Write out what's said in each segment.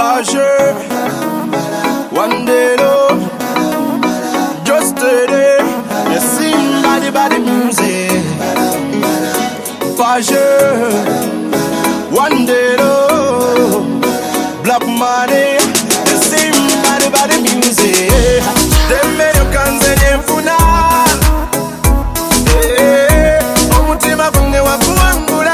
For sure. One day, Lord, just today, you sing body music. For sure. One day, Lord, black money, you sing body music. Them men you can't say them for now. Omutima kunge wakuangula.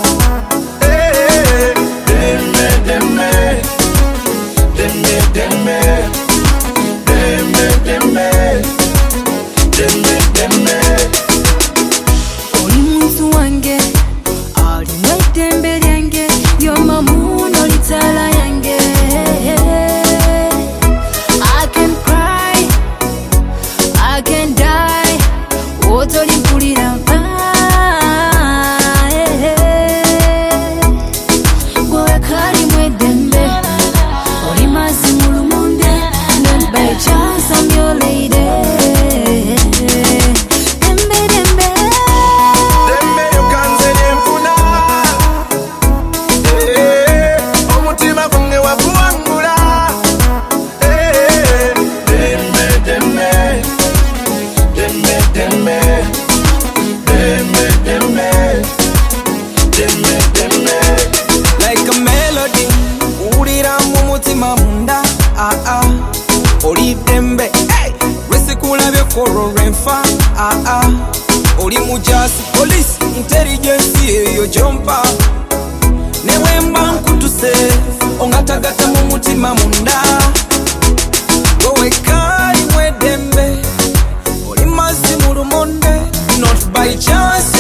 Like a melody, urira mumutima munda. Oli dembe, resikula bye kororenfa. Oli mujasi, police, intelligence yo jumpa. Newemba nkutuse, ongatagata mumutima munda. Gowe kai mwe dembe, oli mazi murumonde, not by chance.